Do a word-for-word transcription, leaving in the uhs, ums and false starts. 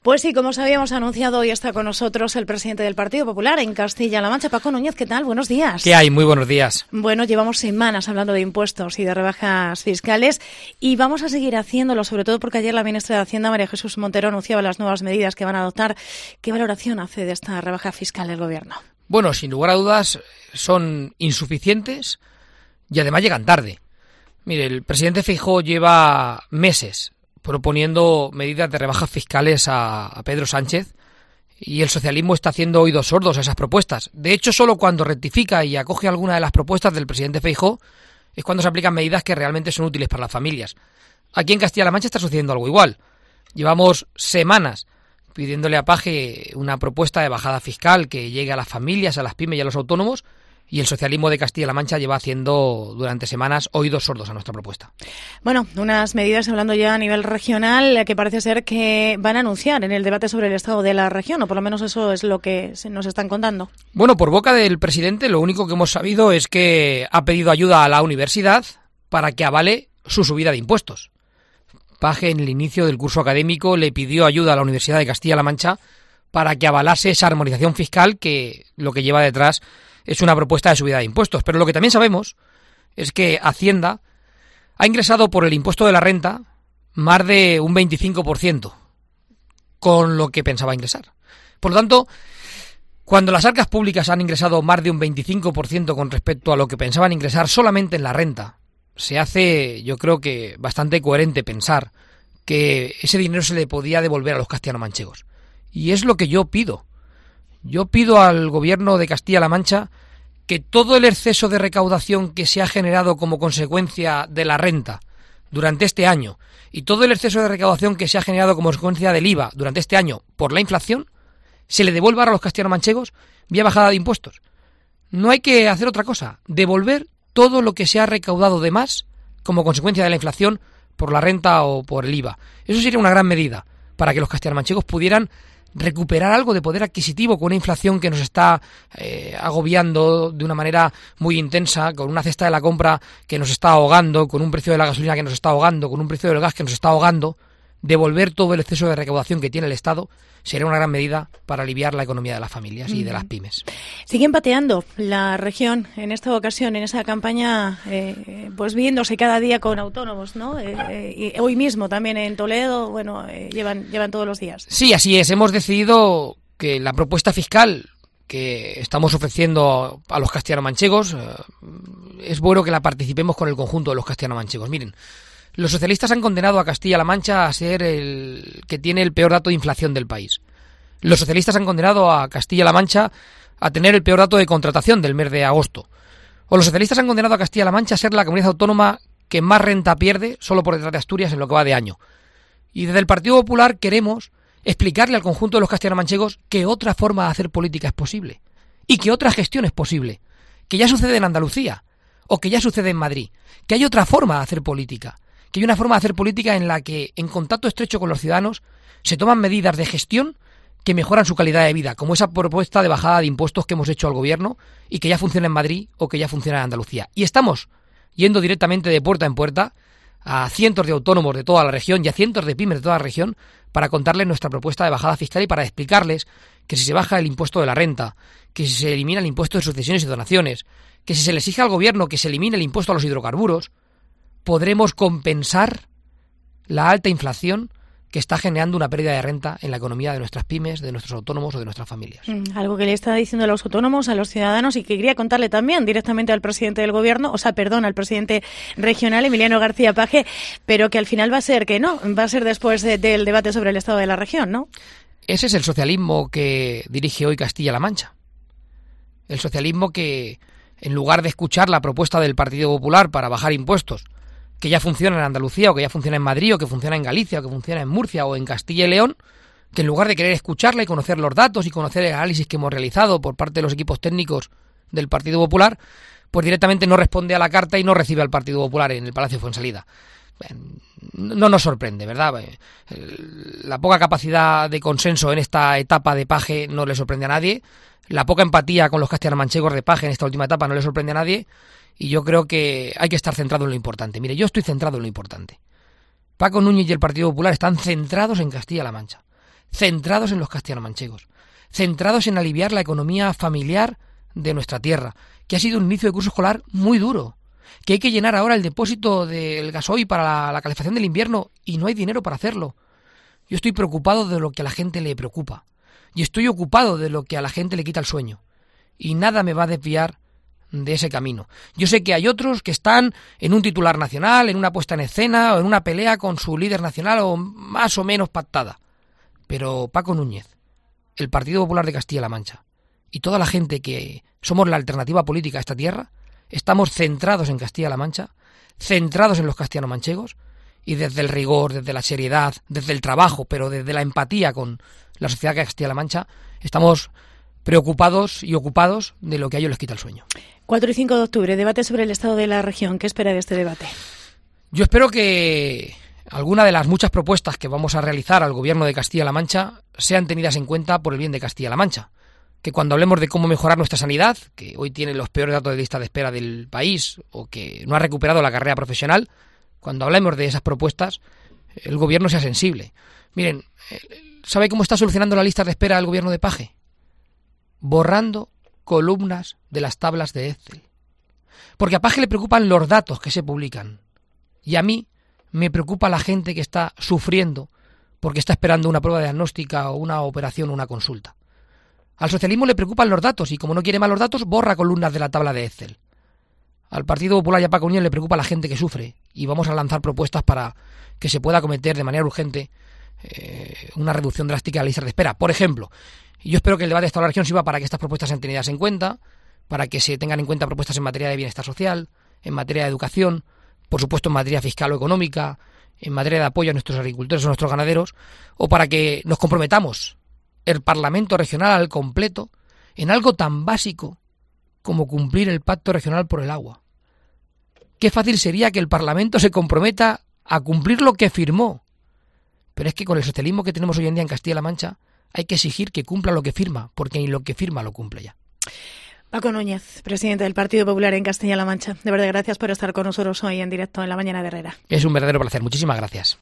Pues sí, como os habíamos anunciado, hoy está con nosotros el presidente del Partido Popular en Castilla-La Mancha, Paco Núñez. ¿Qué tal? Buenos días. ¿Qué hay? Muy buenos días. Bueno, llevamos semanas hablando de impuestos y de rebajas fiscales y vamos a seguir haciéndolo, sobre todo porque ayer la ministra de Hacienda, María Jesús Montero, anunciaba las nuevas medidas que van a adoptar. ¿Qué valoración hace de esta rebaja fiscal el Gobierno? Bueno, sin lugar a dudas, son insuficientes y además llegan tarde. Mire, el presidente Feijóo lleva meses proponiendo medidas de rebajas fiscales a, a Pedro Sánchez y el socialismo está haciendo oídos sordos a esas propuestas. De hecho, solo cuando rectifica y acoge alguna de las propuestas del presidente Feijóo es cuando se aplican medidas que realmente son útiles para las familias. Aquí en Castilla-La Mancha está sucediendo algo igual. Llevamos semanas pidiéndole a Paje una propuesta de bajada fiscal que llegue a las familias, a las pymes y a los autónomos, y el socialismo de Castilla-La Mancha lleva haciendo durante semanas oídos sordos a nuestra propuesta. Bueno, unas medidas, hablando ya a nivel regional, que parece ser que van a anunciar en el debate sobre el estado de la región, o por lo menos eso es lo que nos están contando. Bueno, por boca del presidente lo único que hemos sabido es que ha pedido ayuda a la universidad para que avale su subida de impuestos. Paje, en el inicio del curso académico, le pidió ayuda a la Universidad de Castilla-La Mancha para que avalase esa armonización fiscal que lo que lleva detrás es una propuesta de subida de impuestos. Pero lo que también sabemos es que Hacienda ha ingresado por el impuesto de la renta más de un veinticinco por ciento con lo que pensaba ingresar. Por lo tanto, cuando las arcas públicas han ingresado más de un veinticinco por ciento con respecto a lo que pensaban ingresar solamente en la renta, se hace, yo creo que bastante coherente pensar que ese dinero se le podía devolver a los castellano-manchegos. Y es lo que yo pido. Yo pido al Gobierno de Castilla-La Mancha que todo el exceso de recaudación que se ha generado como consecuencia de la renta durante este año y todo el exceso de recaudación que se ha generado como consecuencia del I V A durante este año por la inflación, se le devuelva a los castellano-manchegos vía bajada de impuestos. No hay que hacer otra cosa, devolver todo lo que se ha recaudado de más como consecuencia de la inflación por la renta o por el I V A. Eso sería una gran medida para que los castellano-manchegos pudieran recuperar algo de poder adquisitivo con una inflación que nos está eh, agobiando de una manera muy intensa, con una cesta de la compra que nos está ahogando, con un precio de la gasolina que nos está ahogando, con un precio del gas que nos está ahogando. Devolver todo el exceso de recaudación que tiene el Estado sería una gran medida para aliviar la economía de las familias y de las pymes. Sigue empateando la región en esta ocasión, en esa campaña, eh, pues viéndose cada día con autónomos, ¿no? Eh, eh, y hoy mismo también en Toledo, bueno, eh, llevan, llevan todos los días. Sí, así es. Hemos decidido que la propuesta fiscal que estamos ofreciendo a los castellano-manchegos, eh, es bueno que la participemos con el conjunto de los castellano-manchegos. Miren, los socialistas han condenado a Castilla-La Mancha a ser el que tiene el peor dato de inflación del país. Los socialistas han condenado a Castilla-La Mancha a tener el peor dato de contratación del mes de agosto. O los socialistas han condenado a Castilla-La Mancha a ser la comunidad autónoma que más renta pierde, solo por detrás de Asturias, en lo que va de año. Y desde el Partido Popular queremos explicarle al conjunto de los castellano-manchegos que otra forma de hacer política es posible y que otra gestión es posible, que ya sucede en Andalucía o que ya sucede en Madrid, que hay otra forma de hacer política. Que hay una forma de hacer política en la que, en contacto estrecho con los ciudadanos, se toman medidas de gestión que mejoran su calidad de vida, como esa propuesta de bajada de impuestos que hemos hecho al Gobierno y que ya funciona en Madrid o que ya funciona en Andalucía. Y estamos yendo directamente de puerta en puerta a cientos de autónomos de toda la región y a cientos de pymes de toda la región para contarles nuestra propuesta de bajada fiscal y para explicarles que si se baja el impuesto de la renta, que si se elimina el impuesto de sucesiones y donaciones, que si se le exige al Gobierno que se elimine el impuesto a los hidrocarburos, podremos compensar la alta inflación que está generando una pérdida de renta en la economía de nuestras pymes, de nuestros autónomos o de nuestras familias. Mm, algo que le está diciendo a los autónomos, a los ciudadanos, y que quería contarle también directamente al presidente del Gobierno, o sea, perdón, al presidente regional, Emiliano García Paje, pero que al final va a ser que no, va a ser después de, del debate sobre el estado de la región, ¿no? Ese es el socialismo que dirige hoy Castilla-La Mancha. El socialismo que, en lugar de escuchar la propuesta del Partido Popular para bajar impuestos, que ya funciona en Andalucía, o que ya funciona en Madrid, o que funciona en Galicia, o que funciona en Murcia, o en Castilla y León, que en lugar de querer escucharla y conocer los datos y conocer el análisis que hemos realizado por parte de los equipos técnicos del Partido Popular, pues directamente no responde a la carta y no recibe al Partido Popular en el Palacio Fuensalida. No nos sorprende, ¿verdad? La poca capacidad de consenso en esta etapa de Paje no le sorprende a nadie. La poca empatía con los castellano-manchegos de Paje en esta última etapa no le sorprende a nadie. Y yo creo que hay que estar centrado en lo importante. Mire, yo estoy centrado en lo importante. Paco Núñez y el Partido Popular están centrados en Castilla-La Mancha. centrados en los castellano-manchegos, centrados en aliviar la economía familiar de nuestra tierra, que ha sido un inicio de curso escolar muy duro, que hay que llenar ahora el depósito del gasoil para la, la calefacción del invierno y no hay dinero para hacerlo. Yo estoy preocupado de lo que a la gente le preocupa y estoy ocupado de lo que a la gente le quita el sueño y nada me va a desviar de ese camino. Yo sé que hay otros que están en un titular nacional, en una puesta en escena o en una pelea con su líder nacional o más o menos pactada. Pero Paco Núñez, el Partido Popular de Castilla-La Mancha y toda la gente que somos la alternativa política a esta tierra, estamos centrados en Castilla-La Mancha, centrados en los castellano-manchegos y desde el rigor, desde la seriedad, desde el trabajo, pero desde la empatía con la sociedad de Castilla-La Mancha, estamos preocupados y ocupados de lo que a ellos les quita el sueño. cuatro y cinco de octubre, debate sobre el estado de la región. ¿Qué espera de este debate? Yo espero que alguna de las muchas propuestas que vamos a realizar al Gobierno de Castilla-La Mancha sean tenidas en cuenta por el bien de Castilla-La Mancha. Que cuando hablemos de cómo mejorar nuestra sanidad, que hoy tiene los peores datos de lista de espera del país o que no ha recuperado la carrera profesional, cuando hablemos de esas propuestas, el Gobierno sea sensible. Miren, ¿sabe cómo está solucionando la lista de espera el Gobierno de Paje? Borrando columnas de las tablas de Excel. Porque a Paje le preocupan los datos que se publican. Y a mí me preocupa la gente que está sufriendo porque está esperando una prueba diagnóstica o una operación o una consulta. Al socialismo le preocupan los datos y como no quiere más los datos, borra columnas de la tabla de Excel. Al Partido Popular y a Paco Núñez le preocupa la gente que sufre y vamos a lanzar propuestas para que se pueda acometer de manera urgente eh, una reducción drástica de la lista de espera. Por ejemplo, y yo espero que el debate de esta región sirva para que estas propuestas sean tenidas en cuenta, para que se tengan en cuenta propuestas en materia de bienestar social, en materia de educación, por supuesto en materia fiscal o económica, en materia de apoyo a nuestros agricultores o a nuestros ganaderos, o para que nos comprometamos el Parlamento regional al completo en algo tan básico como cumplir el Pacto Regional por el Agua. Qué fácil sería que el Parlamento se comprometa a cumplir lo que firmó. Pero es que con el socialismo que tenemos hoy en día en Castilla-La Mancha hay que exigir que cumpla lo que firma, porque ni lo que firma lo cumple ya. Paco Núñez, presidente del Partido Popular en Castilla-La Mancha. De verdad, gracias por estar con nosotros hoy en directo en La Mañana de Herrera. Es un verdadero placer. Muchísimas gracias.